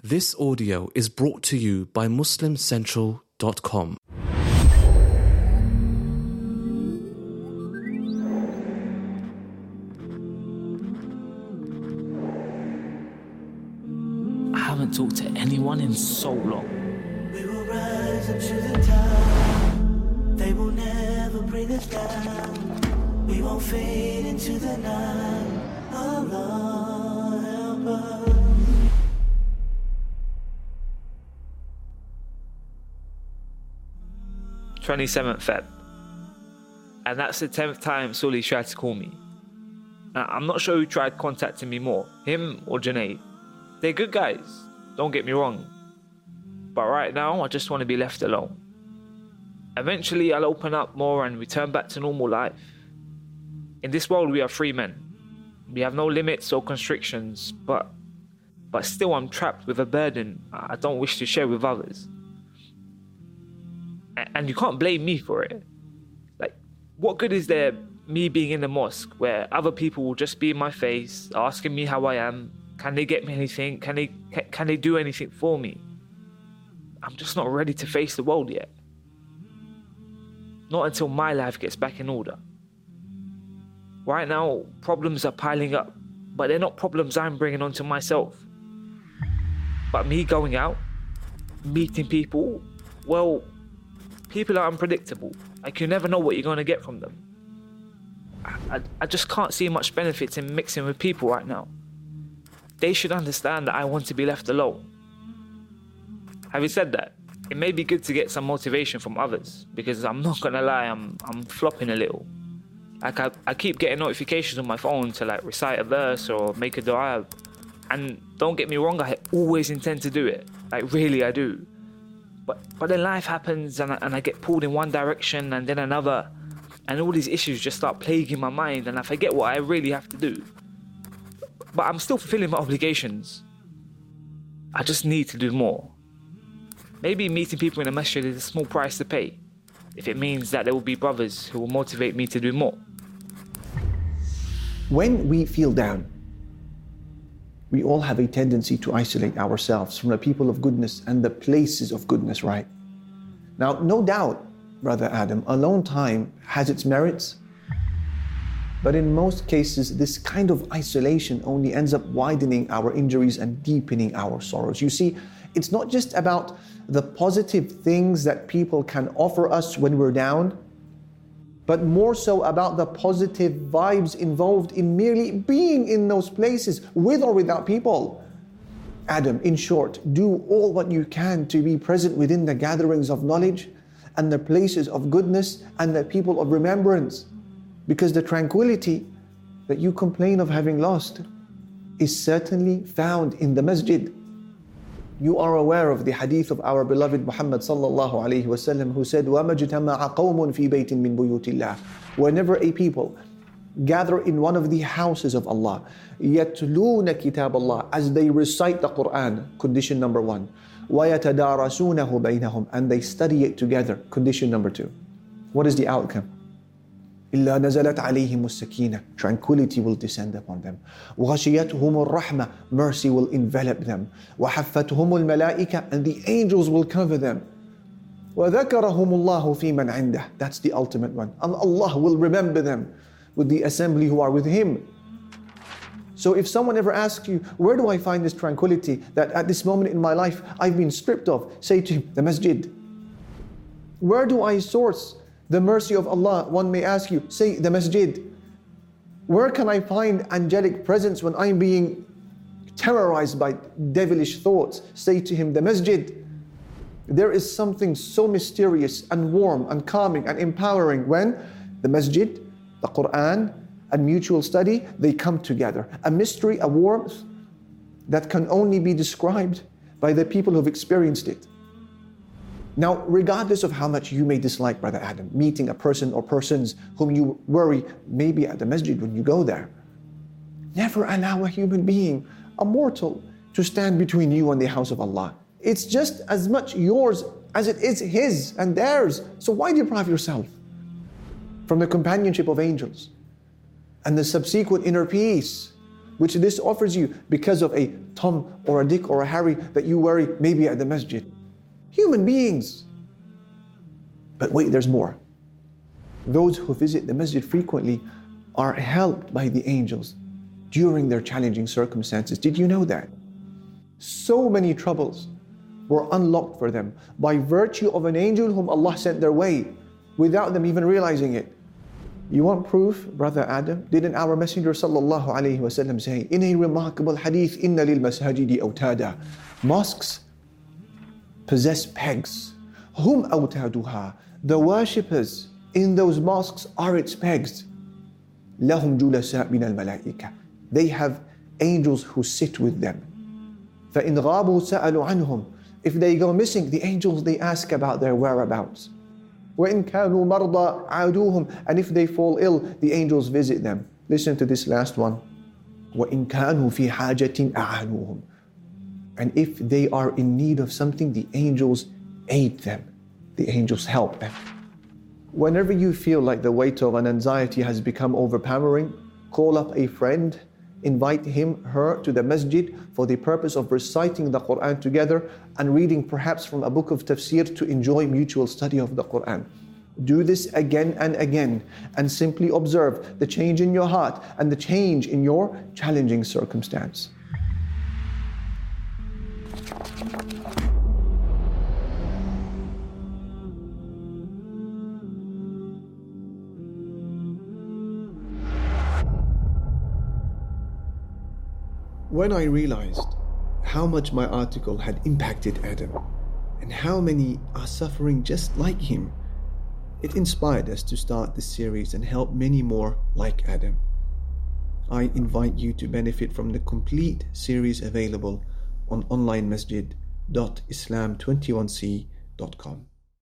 This audio is brought to you by MuslimCentral.com. I haven't talked to anyone in so long. We will rise up to the top. They will never bring us down. We won't fade into the night. Allah help us. 27th Feb. And that's the 10th time Sully tried to call me. Now, I'm not sure who tried contacting me more, him or Junaid. They're good guys, don't get me wrong. But right now, I just want to be left alone. Eventually, I'll open up more and return back to normal life. In this world, we are free men. We have no limits or constrictions, but still I'm trapped with a burden I don't wish to share with others. And you can't blame me for it. Like, what good is there me being in the mosque where other people will just be in my face, asking me how I am? Can they get me anything? Can they do anything for me? I'm just not ready to face the world yet. Not until my life gets back in order. Right now, problems are piling up, but they're not problems I'm bringing onto myself. But me going out, meeting people, well, people are unpredictable. Like, you never know what you're going to get from them. I just can't see much benefits in mixing with people right now. They should understand that I want to be left alone. Having said that, it may be good to get some motivation from others, because I'm not going to lie, I'm flopping a little. Like, I keep getting notifications on my phone to like recite a verse or make a dua. And don't get me wrong, I always intend to do it. Like, really, I do. But then life happens and I get pulled in one direction and then another, and all these issues just start plaguing my mind and I forget what I really have to do. But I'm still fulfilling my obligations. I just need to do more. Maybe meeting people in a masjid is a small price to pay, if it means that there will be brothers who will motivate me to do more. When we feel down, we all have a tendency to isolate ourselves from the people of goodness and the places of goodness, right? Now, no doubt, Brother Adam, alone time has its merits, but in most cases, this kind of isolation only ends up widening our injuries and deepening our sorrows. You see, it's not just about the positive things that people can offer us when we're down, but more so about the positive vibes involved in merely being in those places, with or without people. Adam, in short, do all what you can to be present within the gatherings of knowledge and the places of goodness and the people of remembrance, because the tranquility that you complain of having lost is certainly found in the masjid. You are aware of the hadith of our beloved Muhammad sallallahu alayhi wasallam, who said, وَمَا اجْتَمَعَ قَوْمٌ فِي بَيْتٍ مِّن بُيُوتِ اللَّهِ. Whenever a people gather in one of the houses of Allah, يَتْلُونَ كِتَابَ اللَّهِ, as they recite the Quran, condition number 1, وَيَتَدَارَسُونَهُ بَيْنَهُمْ, and they study it together, condition number 2. What is the outcome? إِلَّا نَزَلَتْ عَلَيْهِمُ السَّكِينَةُ, tranquility will descend upon them. وَغَشِيَتْهُمُ الرَّحْمَةُ, mercy will envelop them. وَحَفَّتْهُمُ الْمَلَائِكَةُ, and the angels will cover them. وَذَكَرَهُمُ اللَّهُ فِي مَنْ عِنْدَهُ, that's the ultimate one. And Allah will remember them with the assembly who are with Him. So if someone ever asks you, where do I find this tranquility that at this moment in my life I've been stripped of? Say to him, the masjid. Where do I source the mercy of Allah? One may ask you, say the masjid. Where can I find angelic presence when I'm being terrorized by devilish thoughts? Say to him, the masjid. There is something so mysterious and warm and calming and empowering when the masjid, the Quran, and mutual study, they come together. A mystery, a warmth that can only be described by the people who've experienced it. Now, regardless of how much you may dislike, Brother Adam, meeting a person or persons whom you worry maybe at the masjid when you go there, never allow a human being, a mortal, to stand between you and the house of Allah. It's just as much yours as it is His and theirs. So why deprive yourself from the companionship of angels and the subsequent inner peace which this offers you because of a Tom or a Dick or a Harry that you worry maybe at the masjid. Human beings. But wait, there's more. Those who visit the masjid frequently are helped by the angels during their challenging circumstances. Did you know that? So many troubles were unlocked for them by virtue of an angel whom Allah sent their way without them even realizing it. You want proof, brother Adam? Didn't our Messenger sallallahu alaihi wasallam say in a remarkable hadith, "Inna lil masajidi awtada." Mosques possess pegs. Hum awtaduha. The worshippers in those mosques are its pegs. Lahum julasa min al-malaika. They have angels who sit with them. فَإِنْ غَابُوا سَأَلُوا عَنْهُمْ. If they go missing, the angels, they ask about their whereabouts. وَإِنْ كَانُوا مَرْضَى عَادُوهُمْ. And if they fall ill, the angels visit them. Listen to this last one. وَإِنْ كَانُوا فِي حَاجَةٍ أَعَانُوهُمْ. And if they are in need of something, the angels aid them. The angels help them. Whenever you feel like the weight of an anxiety has become overpowering, call up a friend, invite him, her to the masjid for the purpose of reciting the Quran together and reading perhaps from a book of tafsir to enjoy mutual study of the Quran. Do this again and again and simply observe the change in your heart and the change in your challenging circumstance. When I realized how much my article had impacted Adam and how many are suffering just like him, it inspired us to start this series and help many more like Adam. I invite you to benefit from the complete series available on onlinemasjid.islam21c.com.